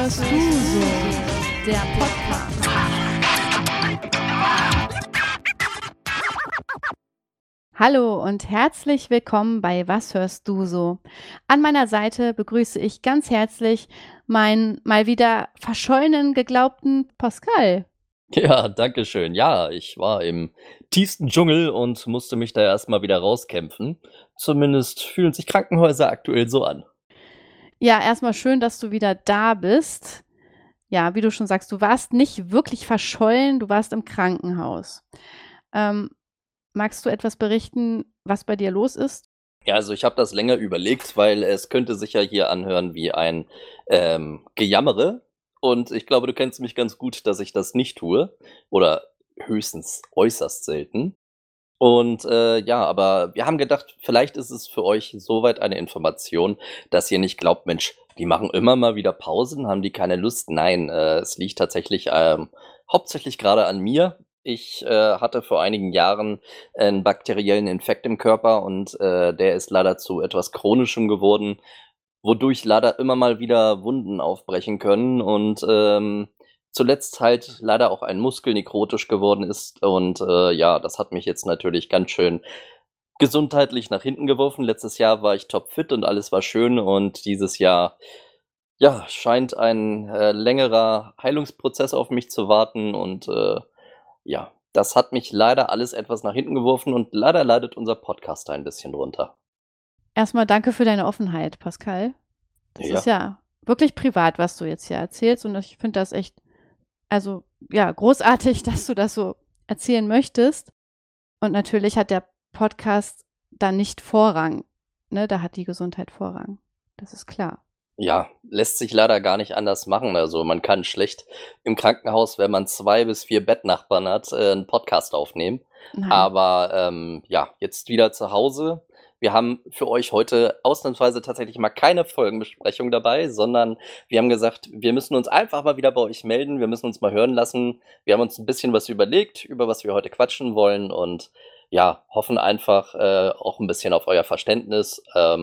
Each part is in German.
hörst du so? Der Podcast. Hallo und herzlich willkommen bei Was hörst du so? An meiner Seite begrüße ich ganz herzlich meinen mal wieder verschollenen geglaubten Pascal. Ja, danke schön. Ja, ich war im tiefsten Dschungel und musste mich da erst mal wieder rauskämpfen. Zumindest fühlen sich Krankenhäuser aktuell so an. Ja, erstmal schön, dass du wieder da bist. Ja, wie du schon sagst, du warst nicht wirklich verschollen, du warst im Krankenhaus. Ähm, Magst du etwas berichten, was bei dir los ist? Ja, also ich habe das länger überlegt, weil es könnte sich ja hier anhören wie ein, Gejammere. Und ich glaube, du kennst mich ganz gut, dass ich das nicht tue oder höchstens äußerst selten. Und, ja, aber wir haben gedacht, vielleicht ist es für euch soweit eine Information, dass ihr nicht glaubt: „Mensch, die machen immer mal wieder Pausen, haben die keine Lust?“ Nein, es liegt tatsächlich, hauptsächlich gerade an mir. Ich, hatte vor einigen Jahren einen bakteriellen Infekt im Körper und, der ist leider zu etwas Chronischem geworden, wodurch leider immer mal wieder Wunden aufbrechen können und, zuletzt halt leider auch ein Muskel nekrotisch geworden ist und, ja, das hat mich jetzt natürlich ganz schön gesundheitlich nach hinten geworfen. Letztes Jahr war ich topfit und alles war schön und dieses Jahr, ja, scheint ein, längerer Heilungsprozess auf mich zu warten und, ja, das hat mich leider alles etwas nach hinten geworfen und leider leidet unser Podcast ein bisschen drunter. Erstmal danke für deine Offenheit, Pascal. Das ist Ja. ja wirklich privat, was du jetzt hier erzählst und ich finde das echt, also, ja, großartig, dass du das so erzählen möchtest. Und natürlich hat der Podcast da nicht Vorrang, ne? Da hat die Gesundheit Vorrang. Das ist klar. Ja, lässt sich leider gar nicht anders machen. Also, man kann schlecht im Krankenhaus, wenn man 2 bis 4 Bettnachbarn hat, 'n Podcast aufnehmen. Nein. Aber, ja, jetzt wieder zu Hause. Wir haben für euch heute ausnahmsweise tatsächlich mal keine Folgenbesprechung dabei, sondern wir haben gesagt, wir müssen uns einfach mal wieder bei euch melden. Wir müssen uns mal hören lassen. Wir haben uns ein bisschen was überlegt, über was wir heute quatschen wollen und ja, hoffen einfach, auch ein bisschen auf euer Verständnis.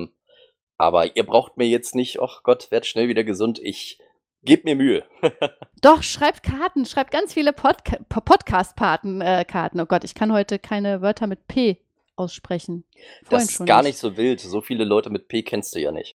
Aber ihr braucht mir jetzt nicht: „Ach Gott, werd schnell wieder gesund.“ Ich gebe mir Mühe. Doch, schreibt Karten, schreibt ganz viele Podcast-Paten Karten. Oh Gott, ich kann heute keine Wörter mit P aussprechen. Vorhin Das ist schon gar nicht nicht. so wild. So viele Leute mit P kennst du ja nicht.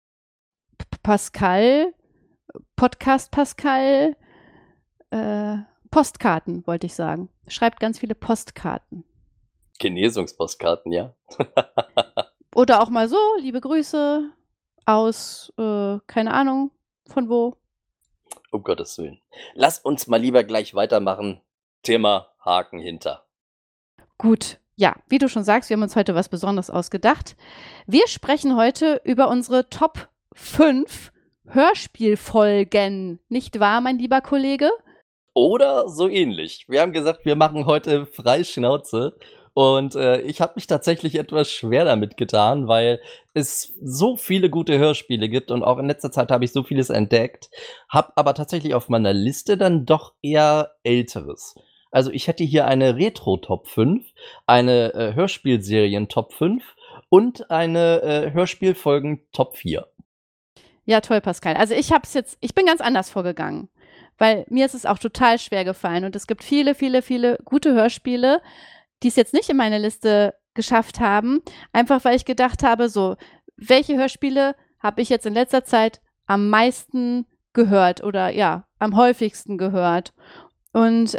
Pascal, Podcast Pascal, äh, Postkarten, wollte ich sagen. Schreibt ganz viele Postkarten. Genesungspostkarten, ja? Oder auch mal so, liebe Grüße aus, keine Ahnung von wo. Um Gottes Willen. Lass uns mal lieber gleich weitermachen. Thema Haken hinter. Gut, ja, wie du schon sagst, wir haben uns heute was Besonderes ausgedacht. Wir sprechen heute über unsere Top 5 Hörspielfolgen. Nicht wahr, mein lieber Kollege? Oder so ähnlich. Wir haben gesagt, wir machen heute frei Schnauze und, ich habe mich tatsächlich etwas schwer damit getan, weil es so viele gute Hörspiele gibt und auch in letzter Zeit habe ich so vieles entdeckt, habe aber tatsächlich auf meiner Liste dann doch eher Älteres. Also, ich hätte hier eine Retro-Top 5, eine, Hörspielserien-Top 5 und eine, Hörspielfolgen-Top 4. Ja, toll, Pascal. Also ich bin ganz anders vorgegangen, weil mir ist es auch total schwer gefallen und es gibt viele, viele, viele gute Hörspiele, die es jetzt nicht in meine Liste geschafft haben, einfach weil ich gedacht habe, so, welche Hörspiele habe ich jetzt in letzter Zeit am meisten gehört oder ja, am häufigsten gehört. Und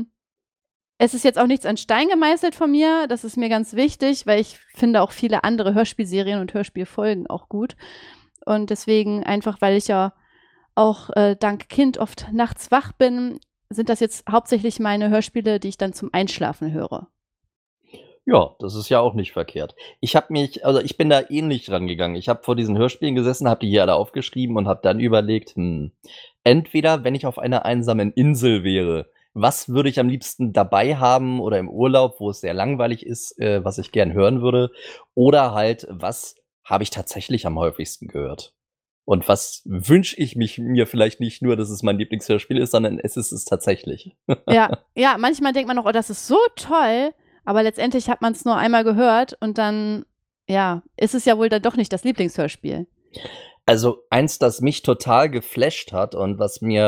es ist jetzt auch nichts an Stein gemeißelt von mir, das ist mir ganz wichtig, weil ich finde auch viele andere Hörspielserien und Hörspielfolgen auch gut. Und deswegen einfach, weil ich ja auch, dank Kind oft nachts wach bin, sind das jetzt hauptsächlich meine Hörspiele, die ich dann zum Einschlafen höre. Ja, das ist ja auch nicht verkehrt. Ich bin da ähnlich rangegangen. Ich habe vor diesen Hörspielen gesessen, habe die hier alle aufgeschrieben und habe dann überlegt, entweder wenn ich auf einer einsamen Insel wäre, was würde ich am liebsten dabei haben oder im Urlaub, wo es sehr langweilig ist, was ich gern hören würde, oder halt, was habe ich tatsächlich am häufigsten gehört? Und was wünsche ich mir vielleicht nicht nur, dass es mein Lieblingshörspiel ist, sondern es ist es tatsächlich. Ja, ja, manchmal denkt man noch: „Oh, das ist so toll“, aber letztendlich hat man's nur einmal gehört und dann, ja, ist es ja wohl dann doch nicht das Lieblingshörspiel. Also, eins, das mich total geflasht hat und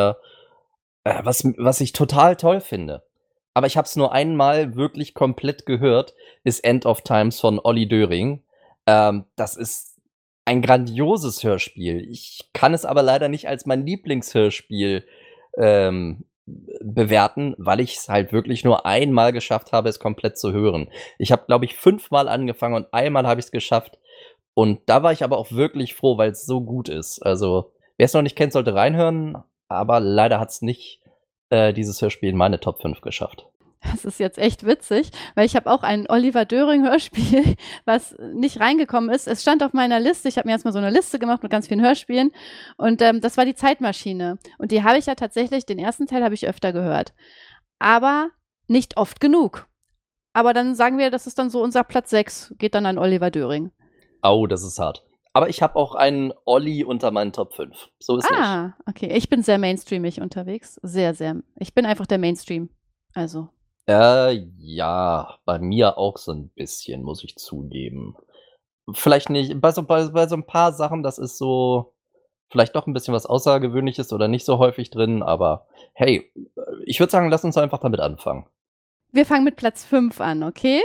was ich total toll finde, aber ich habe es nur einmal wirklich komplett gehört, ist „End of Times" von Olli Döring. Das ist ein grandioses Hörspiel. Ich kann es aber leider nicht als mein Lieblingshörspiel, bewerten, weil ich es halt wirklich nur einmal geschafft habe, es komplett zu hören. Ich habe, glaube ich, fünfmal angefangen und einmal habe ich es geschafft. Und da war ich aber auch wirklich froh, weil es so gut ist. Also, wer es noch nicht kennt, sollte reinhören, aber leider hat es nicht, dieses Hörspiel in meine Top 5 geschafft. Das ist jetzt echt witzig, weil ich habe auch ein Oliver Döring-Hörspiel, was nicht reingekommen ist. Es stand auf meiner Liste. Ich habe mir erst mal so eine Liste gemacht mit ganz vielen Hörspielen und, das war die Zeitmaschine. Und die habe ich ja tatsächlich den ersten Teil habe ich öfter gehört, aber nicht oft genug. Aber dann sagen wir, das ist dann so unser Platz 6, geht dann an Oliver Döring. Au, das ist hart. Aber ich habe auch einen Olli unter meinen Top 5. So ist nicht. Ah, okay. Ich bin sehr mainstreamig unterwegs. Sehr, sehr. Ich bin einfach der Mainstream. Also, Ja, bei mir auch so 'n bisschen, muss ich zugeben. Vielleicht nicht bei so 'n paar Sachen, das ist so vielleicht doch 'n bisschen was Außergewöhnliches oder nicht so häufig drin, aber hey, ich würde sagen, lass uns einfach damit anfangen. wir fangen mit Platz 5 an, okay?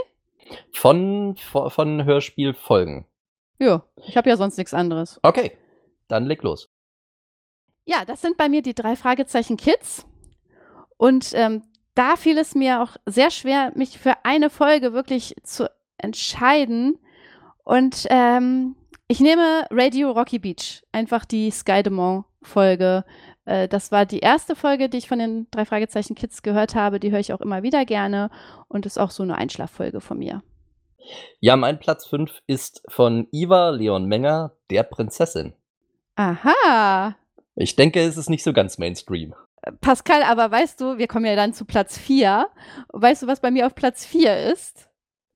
Von Hörspielfolgen. Ja, ich habe ja sonst nichts anderes. Okay, dann leg los. Ja, das sind bei mir die 3 Fragezeichen Kids. Und, da fiel es mir auch sehr schwer, mich für eine Folge wirklich zu entscheiden. Und, ich nehme Radio Rocky Beach, einfach die Sky Dumont Folge. Das war die erste Folge, die ich von den 3 Fragezeichen Kids gehört habe. Die höre ich auch immer wieder gerne und ist auch so 'ne Einschlaffolge von mir. Ja, mein Platz 5 ist von Ivar Leon Menger, „Der Prinzessin". Aha. Ich denke, es ist nicht so ganz Mainstream. Pascal, aber weißt du, wir kommen ja dann zu Platz 4. Weißt du, was bei mir auf Platz 4 ist?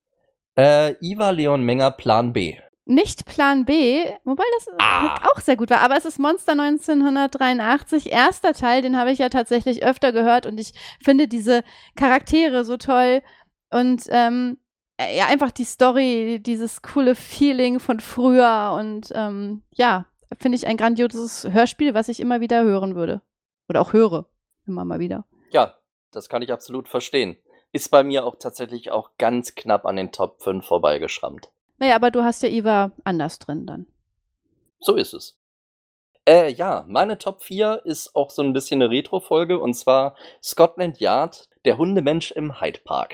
Ivar Leon Menger, „Plan B". Nicht Plan B, wobei das, Ah. auch sehr gut war, aber es ist Monster 1983, erster Teil, den habe ich ja tatsächlich öfter gehört und ich finde diese Charaktere so toll und, ja, einfach die Story, dieses coole Feeling von früher und, ja, finde ich ein grandioses Hörspiel, was ich immer wieder hören würde oder auch höre, immer mal wieder. Ja, das kann ich absolut verstehen. Ist bei mir auch tatsächlich auch ganz knapp an den Top 5 vorbeigeschrammt. Na ja, aber du hast ja Iva anders drin dann. So ist es. Ja, meine Top 4 ist auch so 'n bisschen 'ne Retro-Folge, und zwar Scotland Yard, der Hundemensch im Hyde Park.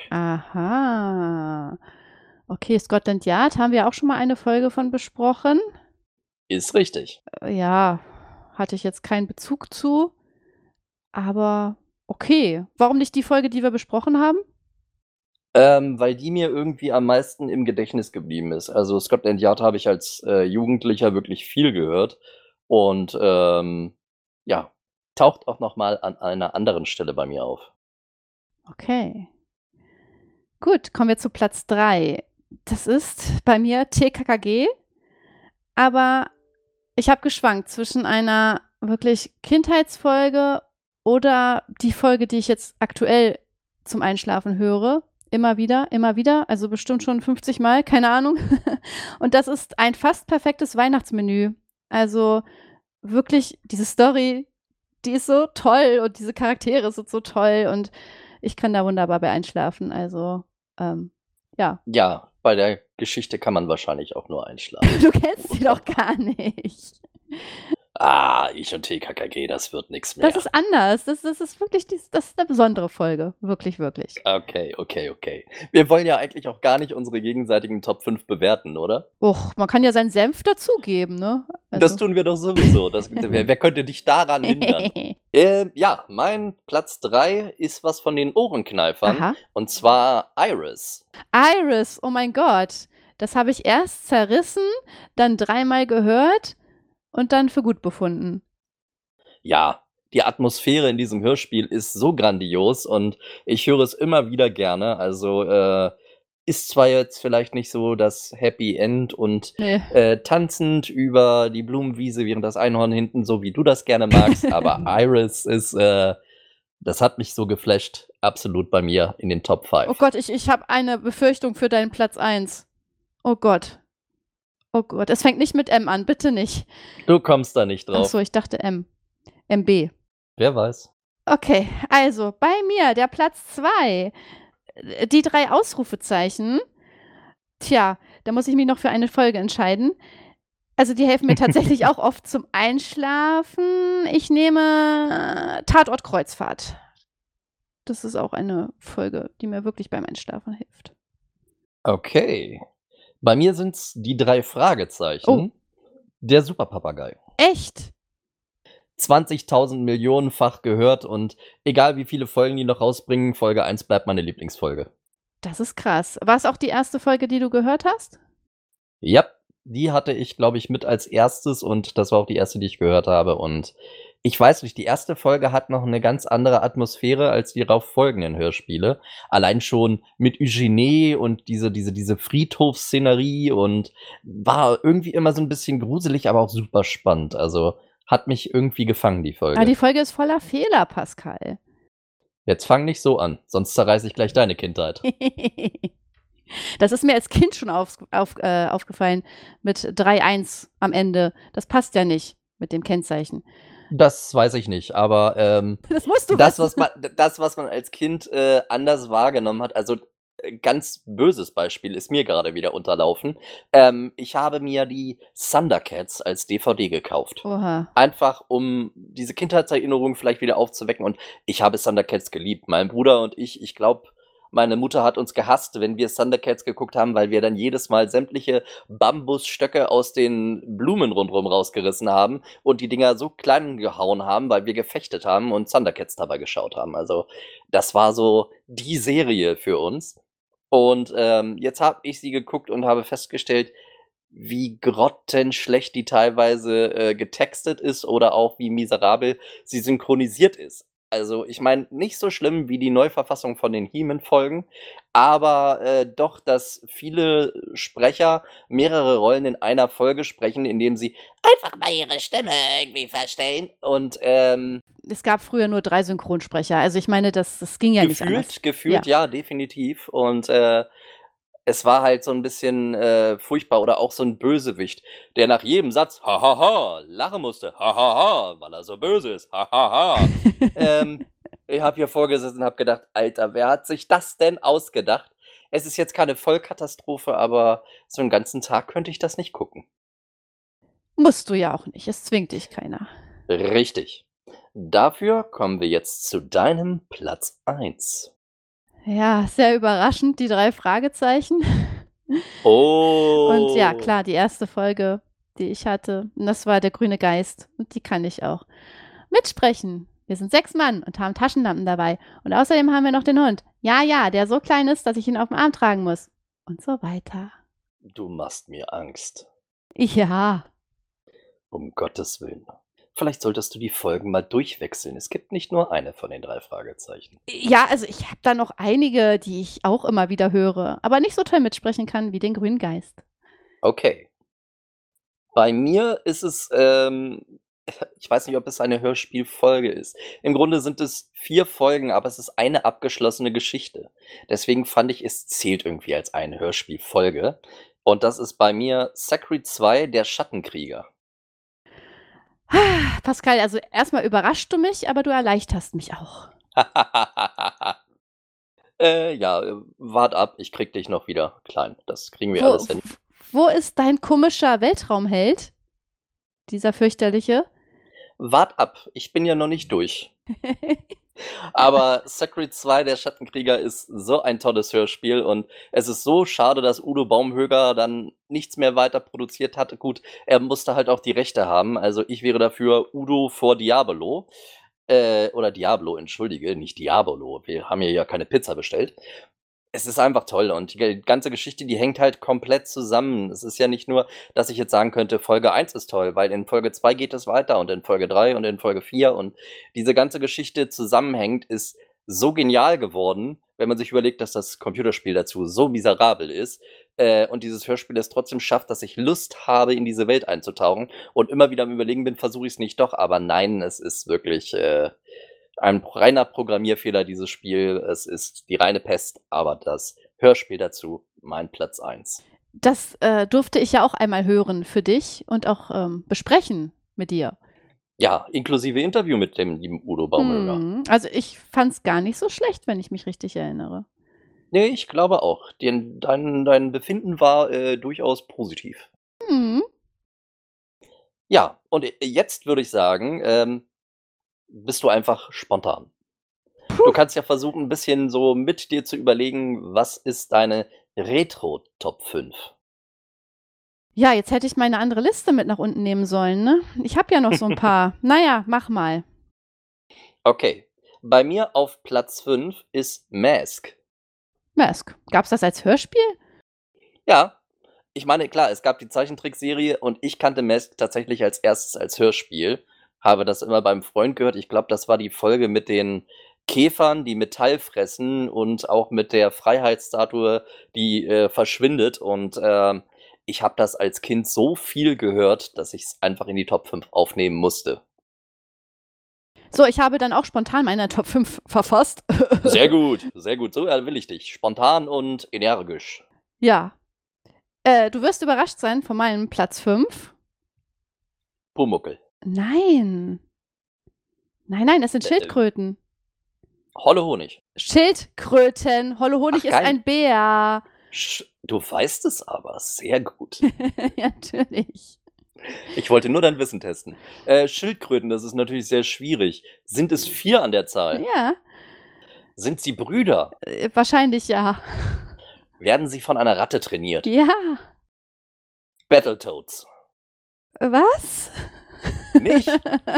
Aha. Okay, Scotland Yard haben wir auch schon mal eine Folge von besprochen. Ist richtig. Ja, hatte ich jetzt keinen Bezug zu, aber okay. Warum nicht die Folge, die wir besprochen haben? Weil die mir irgendwie am meisten im Gedächtnis geblieben ist. Also, Scotland Yard habe ich als, Jugendlicher wirklich viel gehört und, ja, taucht auch noch mal an einer anderen Stelle bei mir auf. Okay. Gut, kommen wir zu Platz 3. Das ist bei mir TKKG, aber ich habe geschwankt zwischen einer wirklich Kindheitsfolge oder die Folge, die ich jetzt aktuell zum Einschlafen höre. Immer wieder, also bestimmt schon 50 Mal, keine Ahnung. Und das ist ein fast perfektes Weihnachtsmenü. Also wirklich, diese Story, die ist so toll und diese Charaktere sind so toll und ich kann da wunderbar bei einschlafen. Also, ja. Ja, bei der Geschichte kann man wahrscheinlich auch nur einschlafen. Du kennst sie doch gar nicht. Ah, ich und TKKG, das wird nix Das mehr. ist anders. Das ist wirklich das ist 'ne besondere Folge. Wirklich, wirklich. Okay, okay, okay. Wir wollen ja eigentlich auch gar nicht unsere gegenseitigen Top 5 bewerten, oder? Och, man kann ja seinen Senf dazugeben, ne? Das Also. tun wir doch sowieso. Wer könnte dich daran hindern? Ja, mein Platz 3 ist was von den Ohrenkneifern, Aha. und zwar Iris. Iris, oh mein Gott. Das habe ich erst zerrissen, dann dreimal gehört und dann für gut befunden. Ja, die Atmosphäre in diesem Hörspiel ist so grandios und ich höre es immer wieder gerne. Also, ist zwar jetzt vielleicht nicht so das Happy End und, Ne. tanzend über die Blumenwiese, während das Einhorn hinten, so wie du das gerne magst, aber Iris ist, das hat mich so geflasht, absolut bei mir in den Top Oh 5. Gott, ich habe eine Befürchtung für deinen Platz 1. Oh Gott. Oh Gott, es fängt nicht mit M an, bitte nicht. Du kommst da nicht Ach drauf. so, ich dachte M. MB. Wer weiß. Okay, also bei mir der Platz 2. Die 3 Ausrufezeichen. Tja, da muss ich mich noch für eine Folge entscheiden. Also, die helfen mir tatsächlich auch oft zum Einschlafen. Ich nehme Tatort Kreuzfahrt. Das ist auch eine Folge, die mir wirklich beim Einschlafen hilft. Okay. Bei mir sind's die 3 Oh. Fragezeichen. Der Superpapagei. Echt? 20.000 Millionenfach gehört und egal wie viele Folgen die noch rausbringen, Folge 1 bleibt meine Lieblingsfolge. Das ist krass. War's auch die erste Folge, die du gehört hast? Ja, die hatte ich, glaube ich, mit als erstes und das war auch die erste, die ich gehört habe. Und ich weiß nicht, die erste Folge hat noch eine ganz andere Atmosphäre als die darauf folgenden Hörspiele. Allein schon mit Eugenie und diese Friedhofsszenerie und war irgendwie immer so ein bisschen gruselig, aber auch super spannend. Also, hat mich irgendwie gefangen, die Ah, Folge. die Folge ist voller Fehler, Pascal. Jetzt fang nicht so an, sonst zerreiße ich gleich deine Kindheit. Das ist mir als Kind schon aufgefallen mit 3-1 am Ende. Das passt ja nicht mit dem Kennzeichen. Das weiß ich nicht, aber, Das musst du das, wissen. was man als Kind, anders wahrgenommen hat, also, ganz böses Beispiel ist mir gerade wieder unterlaufen. Ich habe mir die Thundercats als DVD gekauft. Oha. Einfach, um diese Kindheitserinnerungen vielleicht wieder aufzuwecken und ich habe Thundercats geliebt. Mein Bruder und ich glaube, meine Mutter hat uns gehasst, wenn wir Thundercats geguckt haben, weil wir dann jedes Mal sämtliche Bambusstöcke aus den Blumen rundrum rausgerissen haben und die Dinger so klein gehauen haben, weil wir gefechtet haben und Thundercats dabei geschaut haben. Also, das war so die Serie für uns. Und, jetzt habe ich sie geguckt und habe festgestellt, wie grottenschlecht die teilweise, getextet ist oder auch wie miserabel sie synchronisiert ist. Also, ich meine, nicht so schlimm wie die Neuverfassung von den He-Man-Folgen, aber, doch, dass viele Sprecher mehrere Rollen in einer Folge sprechen, indem sie einfach mal ihre Stimme irgendwie verstellen und, Es gab früher nur 3 Synchronsprecher. Also, ich meine, das ging ja nicht anders. gefühlt Ja. ja, definitiv und, es war halt so 'n bisschen, furchtbar oder auch so 'n Bösewicht, der nach jedem Satz „Ha ha ha“ lachen musste. „Ha ha ha“, weil er so böse ist. „Ha ha ha.“ Ich habe hier vorgesessen und habe gedacht: „Alter, wer hat sich das denn ausgedacht?“ Es ist jetzt keine Vollkatastrophe, aber so 'n ganzen Tag könnte ich das nicht gucken. Musst du ja auch nicht. Es zwingt dich keiner. Richtig. Dafür kommen wir jetzt zu deinem Platz 1. Ja, sehr überraschend, die 3 Fragezeichen. Und ja, Oh. klar, die erste Folge, die ich hatte, und das war der grüne Geist. Und die kann ich auch mitsprechen. Wir sind 6 Mann und haben Taschenlampen dabei. Und außerdem haben wir noch den Hund. Ja, ja, der so klein ist, dass ich ihn auf dem Arm tragen muss. Und so weiter. Du machst mir Angst. Ja. Um Gottes Willen. Vielleicht solltest du die Folgen mal durchwechseln. Es gibt nicht nur eine von den 3 Fragezeichen. Ja, also ich habe da noch einige, die ich auch immer wieder höre, aber nicht so toll mitsprechen kann wie den grünen Geist. Okay. Bei mir ist es, ich weiß nicht, ob es eine Hörspielfolge ist. Im Grunde sind es 4 Folgen, aber es ist eine abgeschlossene Geschichte. Deswegen fand ich, es zählt irgendwie als eine Hörspielfolge. Und das ist bei mir Secret 2, der Schattenkrieger. Pascal, also erstmal überraschst du mich, aber du erleichterst mich auch. Ja, wart ab, ich krieg dich noch wieder klein. Das kriegen wir Wo, alles hin. wo ist dein komischer Weltraumheld? Dieser fürchterliche? Wart ab, ich bin ja noch nicht durch. Aber Secret 2, der Schattenkrieger, ist so ein tolles Hörspiel und es ist so schade, dass Udo Baumhöger dann nichts mehr weiter produziert hat. Gut, er musste halt auch die Rechte haben. Also ich wäre dafür Udo vor Diabolo. Oder Diablo, entschuldige, nicht Diabolo. Wir haben hier ja keine Pizza bestellt. Es ist einfach toll und die ganze Geschichte, die hängt halt komplett zusammen. Es ist ja nicht nur, dass ich jetzt sagen könnte, Folge 1 ist toll, weil in Folge 2 geht es weiter und in Folge 3 und in Folge 4 und diese ganze Geschichte zusammenhängt, ist so genial geworden, wenn man sich überlegt, dass das Computerspiel dazu so miserabel ist, und dieses Hörspiel es trotzdem schafft, dass ich Lust habe, in diese Welt einzutauchen und immer wieder am Überlegen bin, versuche ich es nicht doch, aber nein, es ist wirklich, ein reiner Programmierfehler, dieses Spiel. Es ist die reine Pest, aber das Hörspiel dazu, mein Platz 1. Das durfte ich ja auch einmal hören für dich und auch besprechen mit dir. Ja, inklusive Interview mit dem lieben Udo Baumöger. Also ich fand es gar nicht so schlecht, wenn ich mich richtig erinnere. Ne, ich glaube auch. Dein Befinden war, durchaus positiv. Mhm. Ja, und jetzt würde ich sagen, bist du einfach spontan. Du Puh. kannst ja versuchen, 'n bisschen so mit dir zu überlegen, was ist deine Retro-Top 5? Ja, jetzt hätte ich meine andere Liste mit nach unten nehmen sollen, ne? Ich habe ja noch so ein paar. Na ja, mach mal. Okay. Bei mir auf Platz 5 ist Mask. Mask. Gab's das als Hörspiel? Ja, ich meine, klar, es gab die Zeichentrickserie und ich kannte Mask tatsächlich als erstes als Hörspiel, habe das immer beim Freund gehört. Ich glaube, das war die Folge mit den Käfern, die Metall fressen und auch mit der Freiheitsstatue, die, verschwindet und, ich habe das als Kind so viel gehört, dass ich's einfach in die Top 5 aufnehmen musste. So, ich habe dann auch spontan meine Top 5 verfasst. Sehr gut, so will ich dich. Spontan und energisch. Ja. Du wirst überrascht sein von meinem Platz 5. Pumuckl. Nein. Nein, nein, es sind Äh, Schildkröten. Holle Honig. Schildkröten. Holle Honig Ach ist geil. ein Bär. Du weißt es aber, sehr gut. Ja, natürlich. Ich wollte nur dein Wissen testen. Schildkröten, das ist natürlich sehr schwierig. Sind es 4 an der Zahl? Ja, Sind sie Brüder? wahrscheinlich ja. Werden sie von einer Ratte trainiert? Ja. Battletoads. Was? Nicht?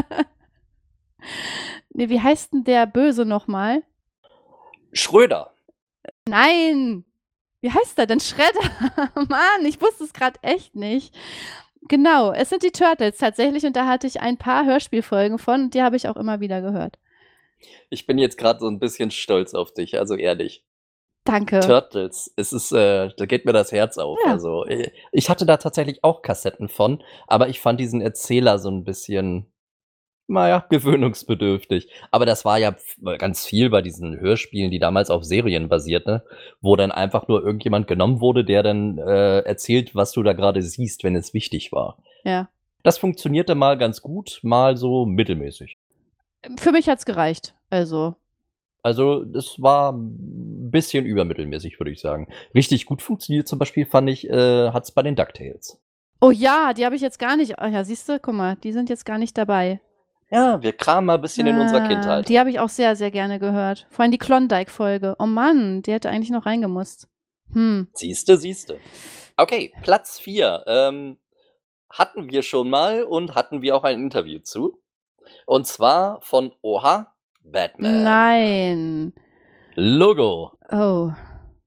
Ne, wie heißt denn der Böse noch mal? Schröder. Nein. Wie heißt der denn? Shredder. Mann, ich wusste es grad echt nicht. Genau, es sind die Turtles tatsächlich und da hatte ich ein paar Hörspielfolgen von und die habe ich auch immer wieder gehört. Ich bin jetzt grad so 'n bisschen stolz auf dich, also ehrlich. Danke. Turtles, es ist, da geht mir das Herz auf. Ja. Also, ich hatte da tatsächlich auch Kassetten von, aber ich fand diesen Erzähler so 'n bisschen, na ja, gewöhnungsbedürftig. Aber das war ja ganz viel bei diesen Hörspielen, die damals auf Serien basiert, ne? Wo dann einfach nur irgendjemand genommen wurde, der dann, erzählt, was du da grade siehst, wenn es wichtig war. Ja. Das funktionierte mal ganz gut, mal so mittelmäßig. Für mich hat's gereicht. Also Also, das war 'n bisschen übermittelmäßig, würde ich sagen. Richtig gut funktioniert zum Beispiel fand ich, hat's bei den DuckTales. oh ja, die habe ich jetzt gar nicht ja, siehst du, guck mal, die sind jetzt gar nicht dabei. Ja, wir kramen mal bisschen in unserer Kindheit. Die habe ich auch sehr, sehr gerne gehört. Vor allem die Klondike-Folge. Oh Mann, die hätte eigentlich noch reingemusst. Hm. Siehste, siehste. Okay, Platz 4, hatten wir schon mal und hatten wir auch ein Interview zu. Und zwar von Oha, Batman. Nein. Logo. Oh.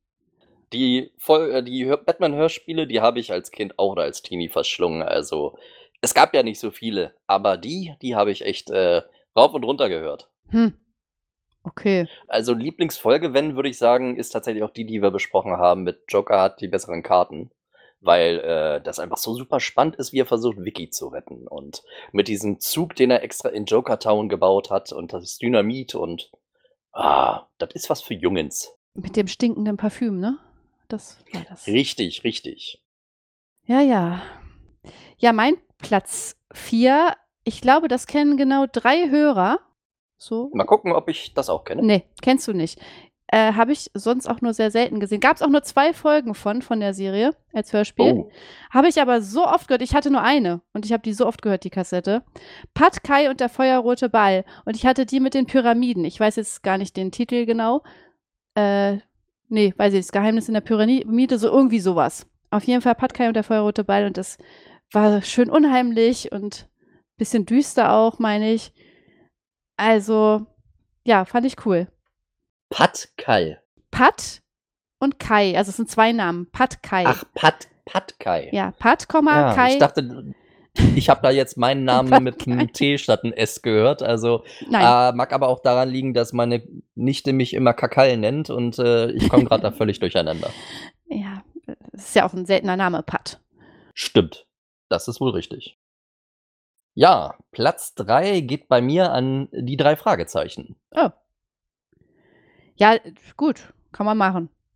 Die Batman-Hörspiele, die habe ich als Kind auch oder als Teenie verschlungen. Also, es gab ja nicht so viele, aber die habe ich echt, rauf und runter gehört. Hm. Okay. Also, Lieblingsfolge, wenn, würde ich sagen, ist tatsächlich auch die, die wir besprochen haben mit Joker hat die besseren Karten, weil, das einfach so super spannend ist, wie er versucht, Vicky zu retten und mit diesem Zug, den er extra in Joker Town gebaut hat und das Dynamit und, das ist was für Jungens. Mit dem stinkenden Parfüm, ne? Das war das. Richtig, richtig. Ja, ja. Ja, mein Platz 4, ich glaube, das kennen genau 3 Hörer. So. Mal gucken, ob ich das auch kenne. Ne, kennst du nicht. Habe ich sonst auch nur sehr selten gesehen. Gab's auch nur 2 Folgen von der Serie als Hörspiel. Oh, Habe ich aber so oft gehört. Ich hatte nur eine und ich habe die so oft gehört, die Kassette. Pat Kai und der feuerrote Ball und ich hatte die mit den Pyramiden. Ich weiß jetzt gar nicht den Titel genau. Ne, weiß ich nicht. Das Geheimnis in der Pyramide, so irgendwie so was. Auf jeden Fall Pat Kai und der feuerrote Ball und das war schön unheimlich und bisschen düster auch, meine ich. Also, ja, fand ich cool. Pat Kai. Pat und Kai, also es sind 2 Namen. Pat Kai. Ach, Pat Kai. Ja, Pat, Ja, Kai. ich dachte, ich habe da jetzt meinen Namen mit einem T statt 'n S gehört, also, Nein. mag aber auch daran liegen, dass meine Nichte mich immer Kakal nennt und, ich komme grad da völlig durcheinander. Ja, ist ja auch 'n seltener Name, Pat. Stimmt, das ist wohl richtig. Ja, Platz 3 geht bei mir an die 3 Fragezeichen. Oh. Ja, gut, kann man machen.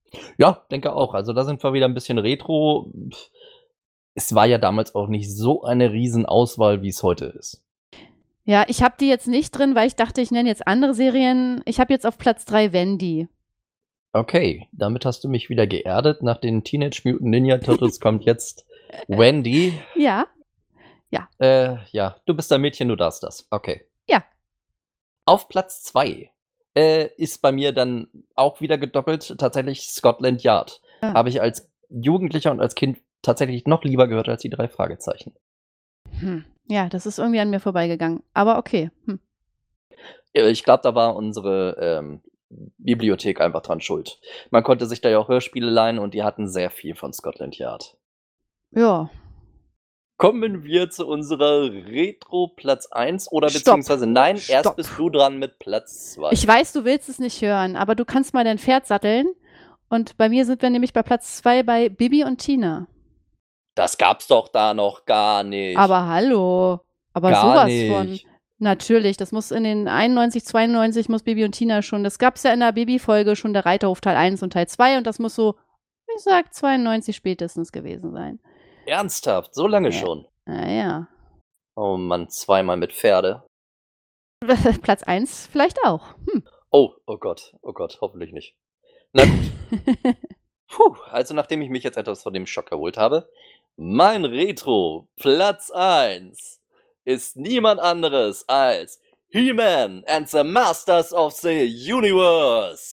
Ja, denke auch. Also, da sind wir wieder 'n bisschen retro. Es war ja damals auch nicht so eine Riesenauswahl, wie's heute ist. Ja, ich habe die jetzt nicht drin, weil ich dachte, ich nenne jetzt andere Serien. Ich habe jetzt auf Platz 3 Wendy. Okay, damit hast du mich wieder geerdet. Nach den Teenage Mutant Ninja Turtles kommt jetzt Wendy. Ja, ja, Ja, du bist ein Mädchen, du darfst das. Okay. ja. Auf Platz 2 ist bei mir dann auch wieder gedoppelt tatsächlich Scotland Yard. Ah, Habe ich als Jugendlicher und als Kind tatsächlich noch lieber gehört als die 3 Fragezeichen. ja, das ist irgendwie an mir vorbeigegangen, aber okay. Ich glaube, da war unsere, Bibliothek einfach dran schuld. Man konnte sich da ja auch Hörspiele leihen und die hatten sehr viel von Scotland Yard. Ja, Kommen wir zu unserer Retro-Platz 1 oder stopp, beziehungsweise nein, erst stopp. bist du dran mit Platz 2. Ich weiß, du willst es nicht hören, aber du kannst mal dein Pferd satteln und bei mir sind wir nämlich bei Platz 2 bei Bibi und Tina. Das gab's doch da noch gar nicht. Aber hallo, aber Gar sowas von. nicht. Natürlich, das muss in den 91, 92 muss Bibi und Tina schon, das gab's ja in der Bibi-Folge schon, der Reiterhof Teil 1 und Teil 2 und das muss so, ich sag 92 spätestens gewesen sein. Ernsthaft, so lange Ja, schon? na ja. Oh Mann, zweimal mit Pferde. Platz 1 vielleicht auch. Oh, oh Gott, hoffentlich nicht. Na gut. Puh, also nachdem ich mich jetzt etwas von dem Schock erholt habe, mein Retro Platz 1 ist niemand anderes als He-Man and the Masters of the Universe.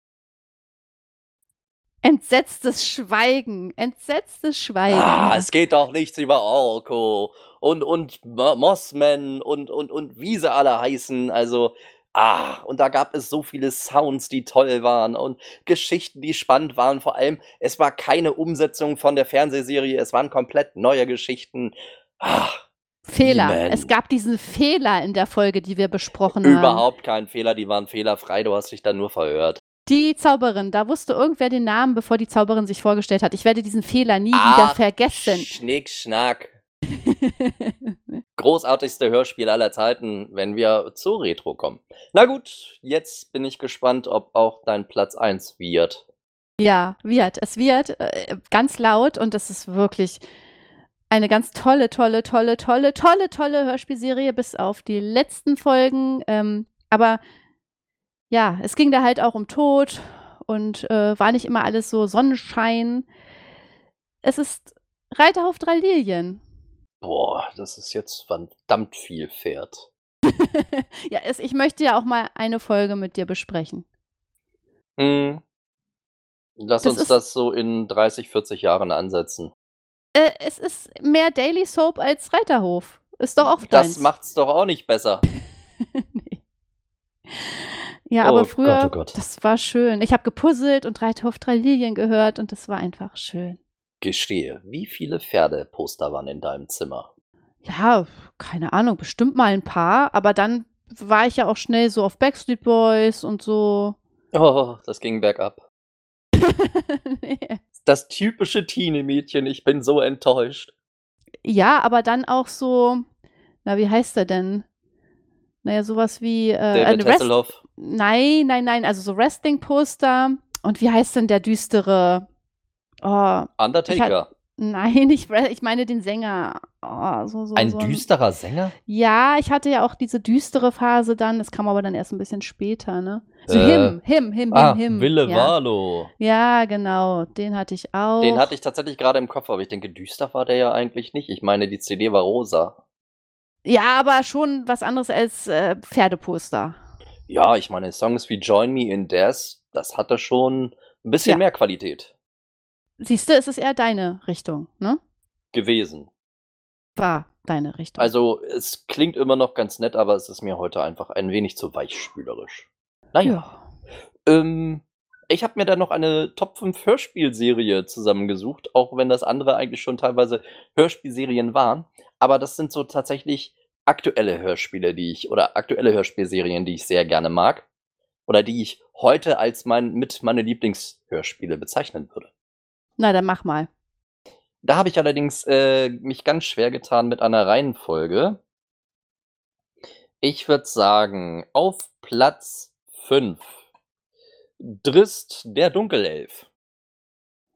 Entsetztes Schweigen, entsetztes Schweigen. Es geht doch nichts über Orko und Mossman und wie sie alle heißen. Also, und da gab es so viele Sounds, die toll waren und Geschichten, die spannend waren. Vor allem, es war keine Umsetzung von der Fernsehserie, es waren komplett neue Geschichten. Ah, Fehler. Es He-Man. gab diesen Fehler in der Folge, die wir besprochen haben. Überhaupt kein Fehler, die waren fehlerfrei, du hast dich da nur verhört. Die Zauberin, da wusste irgendwer den Namen, bevor die Zauberin sich vorgestellt hat. Ich werde diesen Fehler nie wieder vergessen. Schnick, Schnack. Großartigste Hörspiel aller Zeiten, wenn wir zu Retro kommen. Na gut, jetzt bin ich gespannt, ob auch dein Platz 1 wird. Ja, wird. Es wird ganz laut und es ist wirklich eine ganz tolle, tolle, tolle, tolle, tolle, tolle Hörspielserie, bis auf die letzten Folgen. Aber ja, es ging da halt auch um Tod und war nicht immer alles so Sonnenschein. Es ist Reiterhof 3 Lilien. Boah, das ist jetzt verdammt viel Pferd. Ja, ich möchte ja auch mal eine Folge mit dir besprechen. Hm, lass Das uns ist, das so in 30, 40 Jahren ansetzen. es ist mehr Daily Soap als Reiterhof. Ist doch auch Das deins. macht's doch auch nicht besser. Nee. Ja, aber Oh Gott, oh früher, Gott. das war schön. Ich habe gepuzzelt und Reiterhof 3 Lilien gehört und das war einfach schön. Gestehe, wie viele Pferdeposter waren in deinem Zimmer? Ja, keine Ahnung, bestimmt mal ein paar, aber dann war ich ja auch schnell so auf Backstreet Boys und so. Oh, das ging bergab. Ne. Das typische Teenie-Mädchen, ich bin so enttäuscht. Ja, aber dann auch so, na, wie heißt der denn? Na ja, so was wie, David Hasselhoff. nein, nein, nein, also so Wrestling-Poster und wie heißt denn der düstere? Oh, ich ha Undertaker. nein, ich meine den Sänger. Oh, Ein so 'n, düsterer Sänger? ja, ich hatte ja auch diese düstere Phase dann, das kam aber dann erst 'n bisschen später, ne? So Äh, Him, Wille ja. Walo. Ja, genau, den hatte ich Den hatte auch. ich tatsächlich grade im Kopf, aber ich denke, düster war der ja eigentlich nicht. Ich meine, die CD war rosa. Ja, aber schon was anderes als, Pferdeposter. Ja, ich meine, Songs wie „Join Me in Death", das hatte schon 'n bisschen Ja, mehr Qualität siehst du, es ist eher deine Richtung, ne? gewesen. War deine Richtung. Also, es klingt immer noch ganz nett, aber es ist mir heute einfach ein wenig zu weichspülerisch. Na ja, Ja. ähm, ich habe mir da noch eine Top 5 Hörspielserie zusammengesucht, auch wenn das andere eigentlich schon teilweise Hörspielserien waren. Aber das sind so tatsächlich aktuelle Hörspiele, aktuelle Hörspielserien, die ich sehr gerne mag oder die ich heute als meine Lieblingshörspiele bezeichnen würde. Na, dann mach mal. Da habe ich allerdings, mich ganz schwer getan mit einer Reihenfolge. Ich würde sagen, auf Platz 5 Drist der Dunkelelf.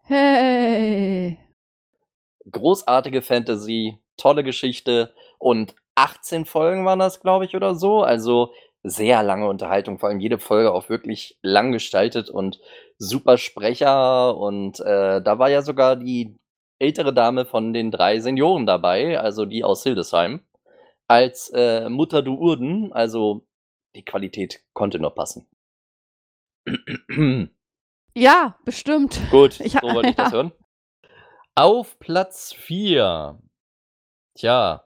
Hey. Großartige Fantasy, tolle Geschichte und 18 Folgen waren das, glaube ich, oder so. Also sehr lange Unterhaltung, vor allem jede Folge auch wirklich lang gestaltet und super Sprecher. Und da war ja sogar die ältere Dame von den 3 Senioren dabei, also die aus Hildesheim, als Mutter Duurden. Also die Qualität konnte nur passen. Ja, bestimmt. Gut, Ja, so wollte ich das ja. hören. Auf Platz 4. Tja,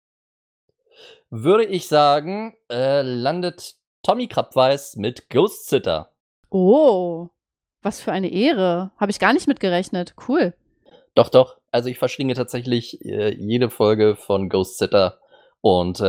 würde ich sagen, landet Tommy Krabweis mit Ghost Sitter. Oh, was für eine Ehre. Habe ich gar nicht mit gerechnet. Cool. Doch, doch. Also ich verschlinge tatsächlich jede Folge von Ghost Sitter und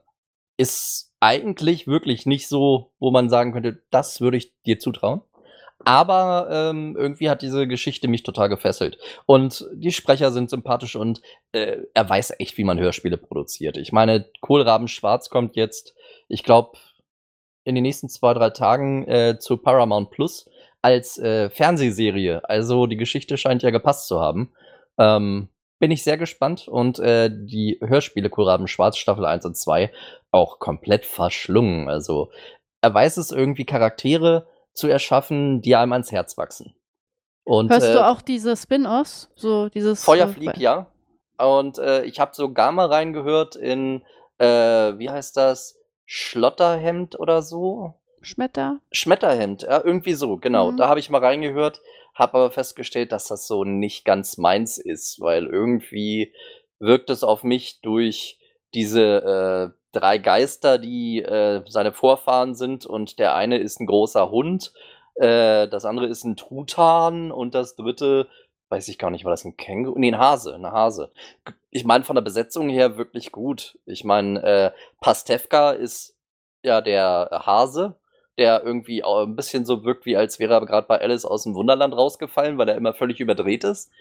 ist eigentlich wirklich nicht so, wo man sagen könnte, das würde ich dir zutrauen. Aber irgendwie hat diese Geschichte mich total gefesselt. Und die Sprecher sind sympathisch und er weiß echt, wie man Hörspiele produziert. Ich meine, Kohlraben Schwarz kommt jetzt, ich glaube, in den nächsten 2, 3 Tagen zu Paramount Plus als Fernsehserie. Also die Geschichte scheint ja gepasst zu haben. Bin ich sehr gespannt und die Hörspiele Kohlraben Schwarz Staffel 1 und 2 auch komplett verschlungen. Also er weiß es irgendwie, Charaktere zu erschaffen, die einem ans Herz wachsen. Und Hörst du auch diese Spin-offs? So dieses Feuerflieg, ja. Und ich habe sogar mal reingehört in, wie heißt das? Schlotterhemd oder so? Schmetter? Schmetterhemd, ja, irgendwie so, genau. Mhm. Da habe ich mal reingehört, habe aber festgestellt, dass das so nicht ganz meins ist, weil irgendwie wirkt es auf mich durch diese 3 Geister, die seine Vorfahren sind, und der eine ist 'n großer Hund, das andere ist 'n Truthahn und das dritte, weiß ich gar nicht, war das 'n Känguru? Ne, 'n Hase, 'n Hase. Ich meine, von der Besetzung her wirklich gut. Ich meine, Pastewka ist ja der Hase, der irgendwie auch 'n bisschen so wirkt, wie als wäre er grad bei Alice aus'm Wunderland rausgefallen, weil er immer völlig überdreht ist.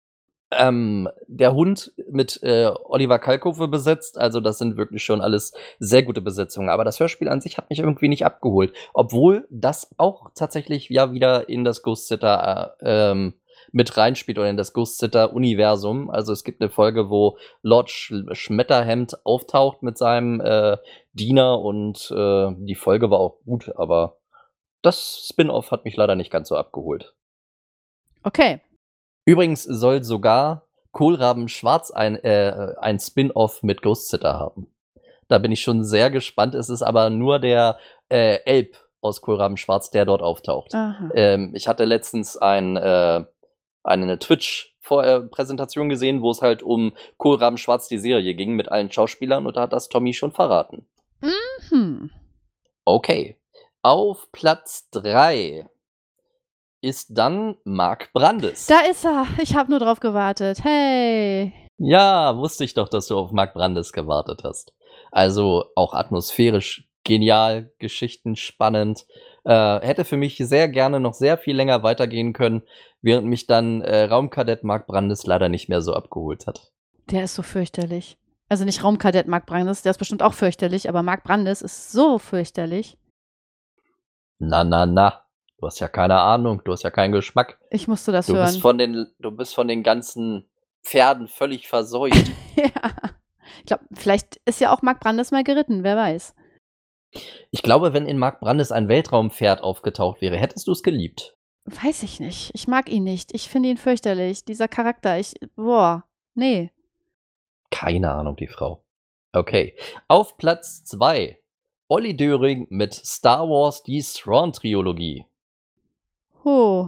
Der Hund mit Oliver Kalkofe besetzt, also das sind wirklich schon alles sehr gute Besetzungen. Aber das Hörspiel an sich hat mich irgendwie nicht abgeholt, obwohl das auch tatsächlich ja wieder in das Ghost Sitter mit reinspielt oder in das Ghost Sitter Universum. Also es gibt 'ne Folge, wo Lord Schmetterhemd auftaucht mit seinem Diener und die Folge war auch gut, aber das Spin-off hat mich leider nicht ganz so abgeholt. Okay. Übrigens soll sogar Kohlraben Schwarz ein Spin-off mit Ghost Sitter haben. Da bin ich schon sehr gespannt. Es ist aber nur der Elb aus Kohlraben Schwarz, der dort auftaucht. Aha. Ich hatte letztens eine Twitch Präsentation gesehen, wo es halt um Kohlraben Schwarz, die Serie, ging mit allen Schauspielern, und da hat das Tommy schon verraten. Mhm. Okay. Auf Platz 3 ist dann Mark Brandes. Da ist er. Ich habe nur drauf gewartet. Hey. Ja, wusste ich doch, dass du auf Mark Brandes gewartet hast. Also auch atmosphärisch genial, Geschichten spannend. Hätte für mich sehr gerne noch sehr viel länger weitergehen können, während mich dann Raumkadett Mark Brandes leider nicht mehr so abgeholt hat. Der ist so fürchterlich. Also nicht Raumkadett Mark Brandes, der ist bestimmt auch fürchterlich, aber Mark Brandes ist so fürchterlich. Na, na, na. Du hast ja keine Ahnung, du hast ja keinen Geschmack. Ich musste das Du bist hören. du bist von den ganzen Pferden völlig verseucht. Ja. Ich glaube, vielleicht ist ja auch Mark Brandes mal geritten, wer weiß. Ich glaube, wenn in Mark Brandes ein Weltraumpferd aufgetaucht wäre, hättest du's geliebt. Weiß ich nicht. Ich mag ihn nicht. Ich finde ihn fürchterlich. Dieser Charakter, boah, ne. Keine Ahnung, die Frau. Okay. Auf Platz 2 Olli Döring mit Star Wars die Thrawn-Trilogie. Oh.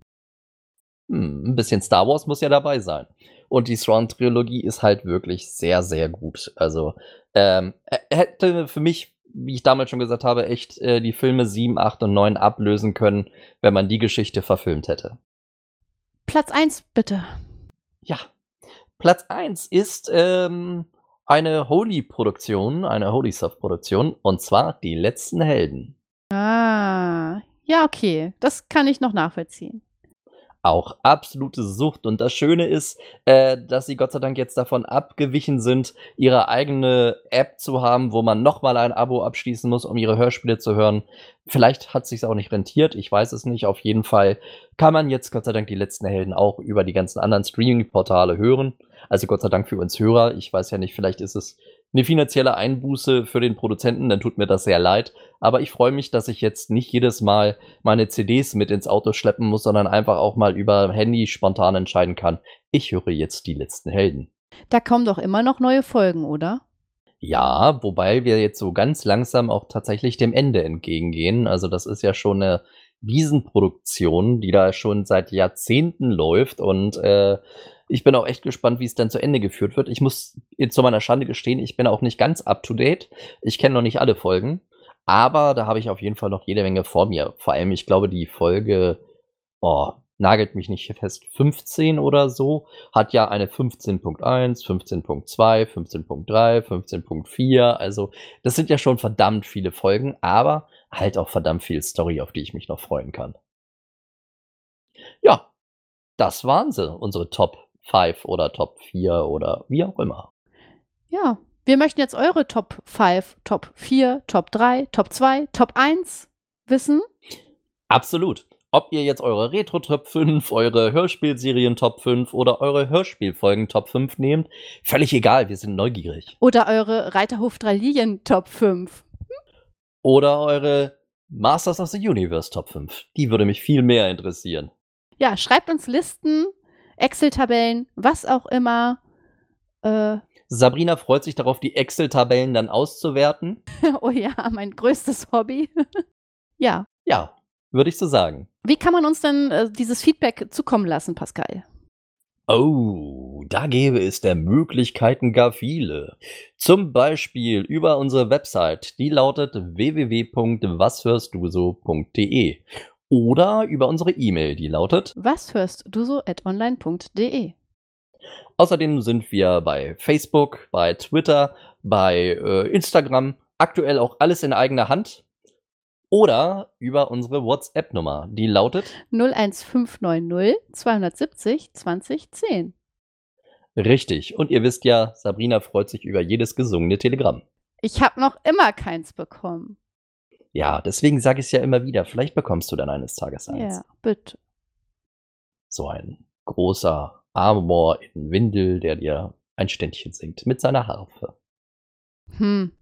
'N bisschen Star Wars muss ja dabei sein. Und die Thrawn-Trilogie ist halt wirklich sehr, sehr gut. Also, hätte für mich, wie ich damals schon gesagt habe, echt die Filme 7, 8 und 9 ablösen können, wenn man die Geschichte verfilmt hätte. Platz 1 bitte. Ja. Platz 1 ist eine Holy-Produktion, eine Holy-Soft-Produktion, und zwar Die letzten Helden. Ah. Ja, okay. Das kann ich noch nachvollziehen. Auch absolute Sucht. Und das Schöne ist, dass sie Gott sei Dank jetzt davon abgewichen sind, ihre eigene App zu haben, wo man noch mal ein Abo abschließen muss, um ihre Hörspiele zu hören. Vielleicht hat sich's auch nicht rentiert, ich weiß es nicht. Auf jeden Fall kann man jetzt Gott sei Dank die letzten Helden auch über die ganzen anderen Streaming-Portale hören. Also Gott sei Dank für uns Hörer. Ich weiß ja nicht, vielleicht ist es eine finanzielle Einbuße für den Produzenten, dann tut mir das sehr leid. Aber ich freue mich, dass ich jetzt nicht jedes Mal meine CDs mit ins Auto schleppen muss, sondern einfach auch mal über Handy spontan entscheiden kann. Ich höre jetzt die letzten Helden. Da kommen doch immer noch neue Folgen, oder? Ja, wobei wir jetzt so ganz langsam auch tatsächlich dem Ende entgegengehen. Also das ist ja schon eine Riesenproduktion, die da schon seit Jahrzehnten läuft und, ich bin auch echt gespannt, wie es dann zu Ende geführt wird. Ich muss zu meiner Schande gestehen, ich bin auch nicht ganz up to date. Ich kenne noch nicht alle Folgen, aber da habe ich auf jeden Fall noch jede Menge vor mir. Vor allem, ich glaube, die Folge, oh, nagelt mich nicht fest, 15 oder so, hat ja eine 15.1, 15.2, 15.3, 15.4. Also, das sind ja schon verdammt viele Folgen, aber halt auch verdammt viel Story, auf die ich mich noch freuen kann. Ja, das waren sie, unsere Top 5 oder Top 4 oder wie auch immer. Ja, wir möchten jetzt eure Top 5, Top 4, Top 3, Top 2, Top 1 wissen. Absolut. Ob ihr jetzt eure Retro-Top 5, eure Hörspielserien Top 5 oder eure Hörspielfolgen Top 5 nehmt, völlig egal, wir sind neugierig. Oder eure Reiterhof 3 Lilien Top 5. Oder eure Masters of the Universe Top 5. Die würde mich viel mehr interessieren. Ja, schreibt uns Listen, Excel-Tabellen, was auch immer. Sabrina freut sich darauf, die Excel-Tabellen dann auszuwerten. Oh ja, mein größtes Hobby. Ja. Ja, würde ich so sagen. Wie kann man uns denn dieses Feedback zukommen lassen, Pascal? Oh, da gäbe es der Möglichkeiten gar viele. Zum Beispiel über unsere Website, die lautet www.washörstduso.de oder über unsere E-Mail, die lautet. washörstduso@online.de. Außerdem sind wir bei Facebook, bei Twitter, bei Instagram, aktuell auch alles in eigener Hand. Oder über unsere WhatsApp-Nummer, die lautet 01590 270 2010. richtig. Und ihr wisst ja, Sabrina freut sich über jedes gesungene Telegramm. Ich habe noch immer keins bekommen. Ja, deswegen sage ich es ja immer wieder. Vielleicht bekommst du dann eines Tages eins. Ja, bitte. So ein großer Amor in Windel, der dir ein Ständchen singt mit seiner Harfe. Hm.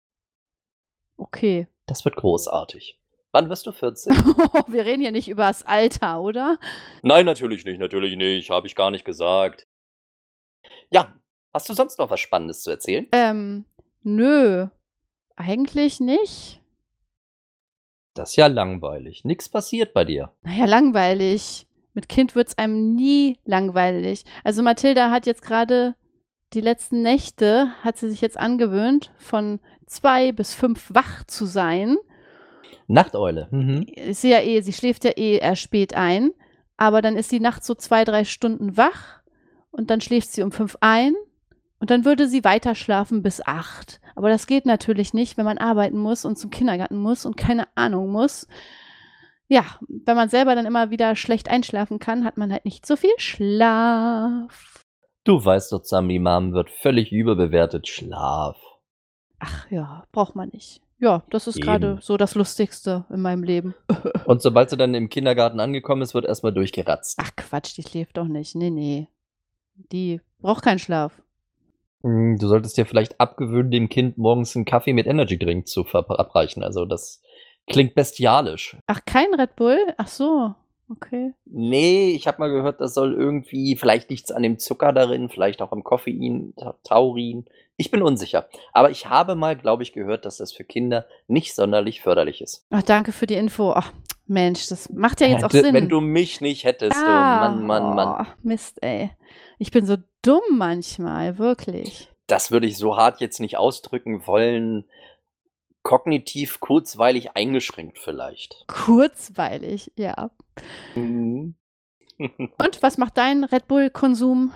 Okay. Das wird großartig. Wann wirst du 40? Wir reden hier nicht übers Alter, oder? Nein, natürlich nicht, habe ich gar nicht gesagt. Ja, hast du sonst noch was Spannendes zu erzählen? Nö, eigentlich nicht. Das ist ja langweilig. Nix passiert bei dir. Na ja, langweilig. Mit Kind wird's einem nie langweilig. Also Mathilda hat jetzt gerade die letzten Nächte hat sie sich jetzt angewöhnt, von 2 bis 5 wach zu sein. Nachteule. Mhm. Sie schläft ja eh erst spät ein, aber dann ist sie nachts so 2, 3 Stunden wach und dann schläft sie um 5 ein und dann würde sie weiter schlafen bis 8. Aber das geht natürlich nicht, wenn man arbeiten muss und zum Kindergarten muss und keine Ahnung muss. Ja, wenn man selber dann immer wieder schlecht einschlafen kann, hat man halt nicht so viel Schlaf. Du weißt doch, Sammy, Mom wird völlig überbewertet. Schlaf. Ach ja, braucht man nicht. Ja, das ist gerade Eben. so das Lustigste in meinem Leben. Und sobald sie dann im Kindergarten angekommen ist, wird erstmal durchgeratzt. Ach Quatsch, die schläft doch nicht. Ne. Die braucht keinen Schlaf. Du solltest dir vielleicht abgewöhnen, dem Kind morgens 'n Kaffee mit Energydrink zu verabreichen. Also, das klingt bestialisch. Ach, kein Red Bull? Ach so, okay. Ne, ich habe mal gehört, das soll irgendwie vielleicht liegt's an dem Zucker darin, vielleicht auch am Koffein, Taurin. Ich bin unsicher. Aber ich habe mal, glaube ich, gehört, dass das für Kinder nicht sonderlich förderlich ist. Ach, danke für die Info. Ach, Mensch, das macht ja jetzt auch Hätte Sinn. wenn du mich nicht hättest, du Mann, Mann, Mann. Mist, ey. Ich bin so dumm manchmal, wirklich. Das würde ich so hart jetzt nicht ausdrücken wollen. Kognitiv kurzweilig eingeschränkt vielleicht. Kurzweilig, ja. Mhm. Und was macht dein Red Bull-Konsum?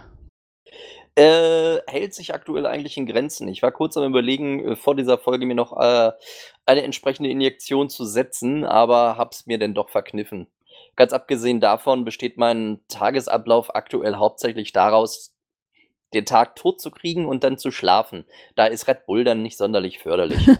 Hält sich aktuell eigentlich in Grenzen. Ich war kurz am Überlegen, vor dieser Folge mir noch, eine entsprechende Injektion zu setzen, aber habe es mir denn doch verkniffen. Ganz abgesehen davon besteht mein Tagesablauf aktuell hauptsächlich daraus, den Tag totzukriegen und dann zu schlafen. Da ist Red Bull dann nicht sonderlich förderlich.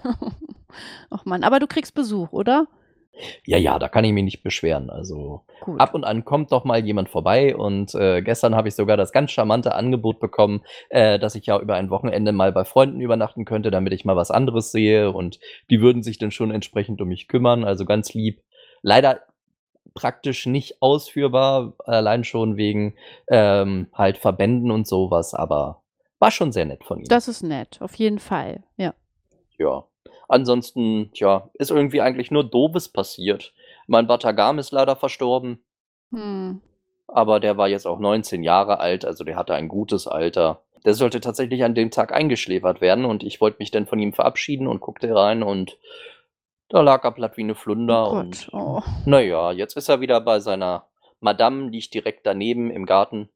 Ach Mann, aber du kriegst Besuch, oder? Ja, ja, da kann ich mich nicht beschweren. Also, Gut. ab und an kommt doch mal jemand vorbei und, gestern habe ich sogar das ganz charmante Angebot bekommen, dass ich ja über ein Wochenende mal bei Freunden übernachten könnte, damit ich mal was anderes sehe und die würden sich dann schon entsprechend um mich kümmern, also ganz lieb. Leider praktisch nicht ausführbar, allein schon wegen, halt Verbänden und so was, aber war schon sehr nett von ihm. Das ist nett, auf jeden Fall, ja. Ja. Ansonsten, tja, ist irgendwie eigentlich nur Doofes passiert. Mein Batagam ist leider verstorben, Mhm. aber der war jetzt auch 19 Jahre alt, also der hatte ein gutes Alter. Der sollte tatsächlich an dem Tag eingeschläfert werden und ich wollte mich dann von ihm verabschieden und guckte rein und da lag er platt wie 'ne Oh Flunder Gott, und oh. na ja, jetzt ist er wieder bei seiner Madame, liegt direkt daneben im Garten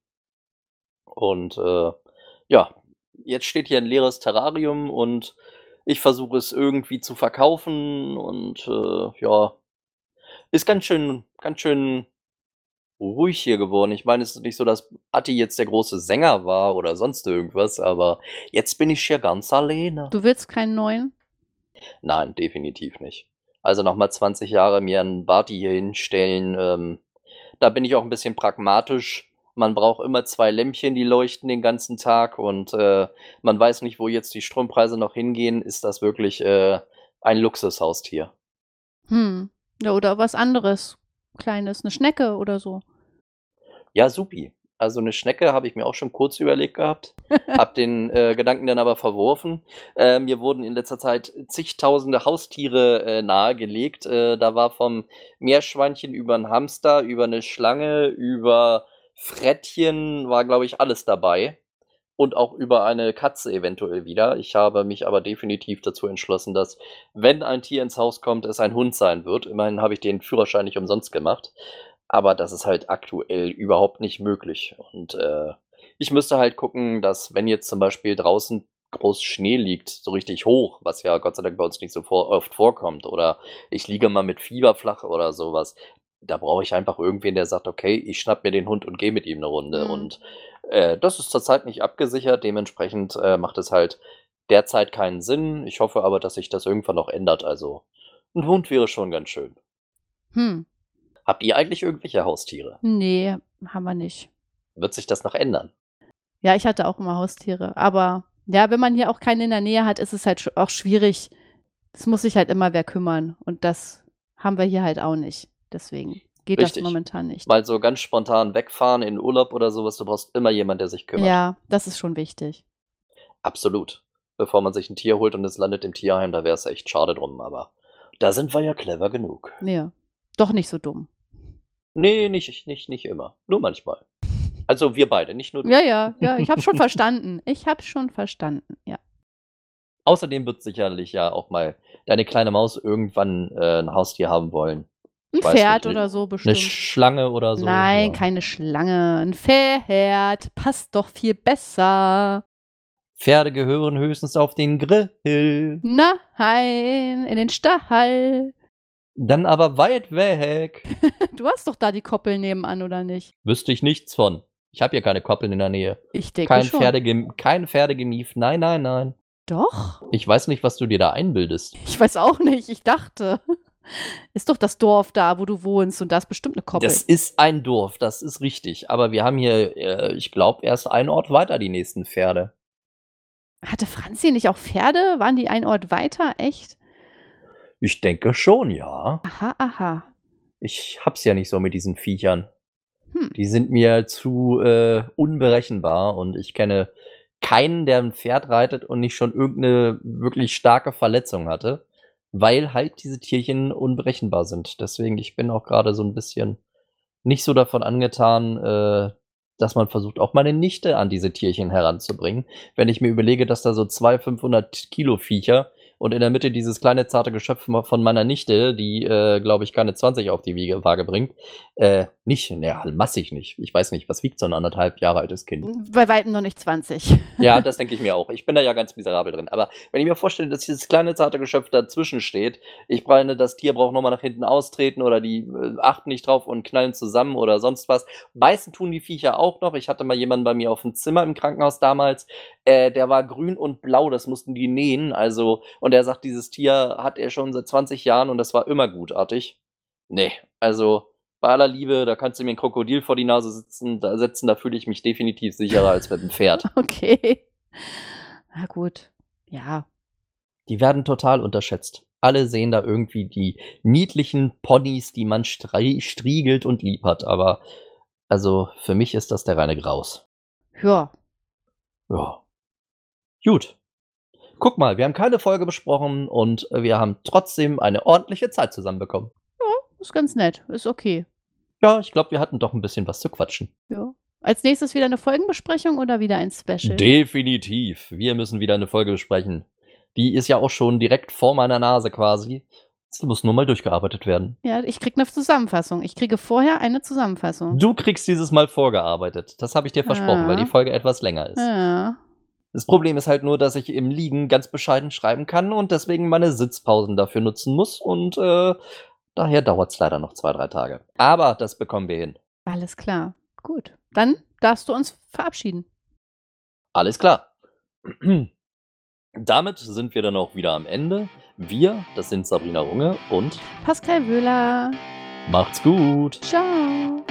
und, ja, jetzt steht hier 'n leeres Terrarium und ich versuche es irgendwie zu verkaufen und, ja, ist ganz schön ruhig hier geworden. Ich meine, es ist nicht so, dass Atti jetzt der große Sänger war oder sonst irgendwas, aber jetzt bin ich hier ganz alleine. Du willst keinen neuen? Nein, definitiv nicht. Also, noch mal 20 Jahre mir 'n Barty hier hinstellen, da bin ich auch 'n bisschen pragmatisch. Man braucht immer 2 Lämpchen, die leuchten den ganzen Tag und, man weiß nicht, wo jetzt die Strompreise noch hingehen. Ist das wirklich, ein Luxushaustier? Hm. Ja, oder was anderes Kleines, 'ne Schnecke oder so. Ja, supi. Also 'ne Schnecke habe ich mir auch schon kurz überlegt gehabt, habe den, Gedanken dann aber verworfen. Mir wurden in letzter Zeit zigtausende Haustiere, nahegelegt. Da war vom Meerschweinchen über 'n Hamster, über 'ne Schlange, über Frettchen, war, glaube ich, alles dabei und auch über eine Katze eventuell wieder. Ich habe mich aber definitiv dazu entschlossen, dass, wenn ein Tier ins Haus kommt, es ein Hund sein wird. Immerhin habe ich den Führerschein nicht umsonst gemacht. Aber das ist halt aktuell überhaupt nicht möglich. Und, ich müsste halt gucken, dass, wenn jetzt zum Beispiel draußen groß Schnee liegt, so richtig hoch, was ja Gott sei Dank bei uns nicht so oft vorkommt, oder ich liege mal mit Fieber flach oder sowas, da brauche ich einfach irgendwen, der sagt: „Okay, ich schnappe mir den Hund und gehe mit ihm eine Runde." Mhm. Und, das ist zurzeit nicht abgesichert, dementsprechend, macht es halt derzeit keinen Sinn. Ich hoffe aber, dass sich das irgendwann noch ändert. Also, ein Hund wäre schon ganz schön. Hm. Habt ihr eigentlich irgendwelche Haustiere? Ne, haben wir nicht. Wird sich das noch ändern? Ja, ich hatte auch immer Haustiere, aber ja, wenn man hier auch keine in der Nähe hat, ist es halt sch auch schwierig. Es muss sich halt immer wer kümmern und das haben wir hier halt auch nicht. Deswegen geht das Richtig. momentan nicht. Mal so ganz spontan wegfahren in Urlaub oder so was, du brauchst immer jemand, der sich kümmert. Ja, das ist schon wichtig. Absolut. Bevor man sich 'n Tier holt und es landet im Tierheim, da wär's echt schade drum, aber da sind wir ja clever genug. Ja, doch nicht so dumm. Ne, nicht immer, nur manchmal. Also, wir beide, nicht nur du. Ja, ja, ja, ich habe schon verstanden. Ich habe schon verstanden, ja. Außerdem wird sicherlich ja auch mal deine kleine Maus irgendwann, 'n Haustier haben wollen. 'N Ich weiß nicht, Pferd 'ne oder so 'ne bestimmt. Schlange oder so, Nein, ja. keine Schlange, 'n Pferd, passt doch viel besser. Pferde gehören höchstens auf den Grill, Nein, in den Stall. dann aber weit weg. Du hast doch da die Koppel nebenan, oder nicht? Wüsste ich nichts von. Ich habe hier keine Koppeln in der Nähe. Ich denke schon. Kein Pferdegemief. Nein, nein, nein. Doch? Ich weiß nicht, was du dir da einbildest. Ich weiß auch nicht, ich dachte. Ist doch das Dorf da, wo du wohnst und da ist bestimmt 'ne Koppel. Das ist ein Dorf, das ist richtig. Aber wir haben hier, ich glaube, erst einen Ort weiter die nächsten Pferde. Hatte Franzi nicht auch Pferde? Waren die einen Ort weiter? Echt? Ich denke schon, ja. Aha, aha. Ich habe es ja nicht so mit diesen Viechern. Hm. Die sind mir zu, unberechenbar und ich kenne keinen, der 'n Pferd reitet und nicht schon irgend 'ne wirklich starke Verletzung hatte, weil halt diese Tierchen unberechenbar sind. Deswegen, ich bin auch grade so 'n bisschen nicht so davon angetan, dass man versucht, auch meine Nichte an diese Tierchen heranzubringen. Wenn ich mir überlege, dass da so 2 500 Kilo Viecher und in der Mitte dieses kleine, zarte Geschöpf von meiner Nichte, die, glaube ich, keine 20 auf die Waage bringt. Nicht, naja, massig nicht. Ich weiß nicht, was wiegt so ein 1,5 Jahre altes Kind? Bei weitem noch nicht 20. Ja, das denke ich mir auch. Ich bin da ja ganz miserabel drin. Aber wenn ich mir vorstelle, dass dieses kleine, zarte Geschöpf dazwischen steht, ich meine, das Tier braucht noch mal nach hinten austreten oder die, achten nicht drauf und knallen zusammen oder sonst was. Beißen tun die Viecher auch noch. Ich hatte mal jemanden bei mir aufm Zimmer im Krankenhaus damals, der war grün und blau, das mussten die nähen. Also und er sagt, dieses Tier hat er schon seit 20 Jahren und das war immer gutartig. Ne, also bei aller Liebe, da kannst du mir 'n Krokodil vor die Nase setzen, da fühle ich mich definitiv sicherer als mit 'm Pferd. Okay. Na gut. Ja. Die werden total unterschätzt. Alle sehen da irgendwie die niedlichen Ponys, die man striegelt und lieb hat, aber also, für mich ist das der reine Graus. Ja. Ja. Gut. Guck mal, wir haben keine Folge besprochen und wir haben trotzdem eine ordentliche Zeit zusammen bekommen. Ja, ist ganz nett. Ist okay. Ja, ich glaube, wir hatten doch 'n bisschen was zu quatschen. Ja. Als nächstes wieder 'ne Folgenbesprechung oder wieder ein Special? Definitiv. Wir müssen wieder 'ne Folge besprechen. Die ist ja auch schon direkt vor meiner Nase quasi. Sie muss nur mal durchgearbeitet werden. Ja, ich kriege 'ne Zusammenfassung. Ich kriege vorher eine Zusammenfassung. Du kriegst dieses Mal vorgearbeitet. Das habe ich dir versprochen, weil die Ja. Folge etwas länger ist. Ja. Das Problem ist halt nur, dass ich im Liegen ganz bescheiden schreiben kann und deswegen meine Sitzpausen dafür nutzen muss und, daher dauert's leider noch 2, 3 Tage. Aber das bekommen wir hin. Alles klar. Gut. Dann darfst du uns verabschieden. Alles klar. Damit sind wir dann auch wieder am Ende. Wir, das sind Sabrina Runge und Pascal Wöhler. macht's gut. Tschau.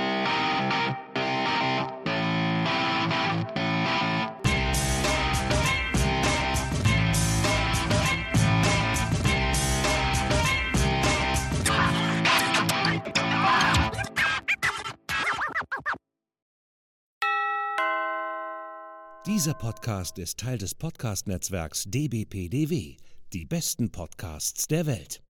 Dieser Podcast ist Teil des Podcast-Netzwerks dbpdw, die besten Podcasts der Welt.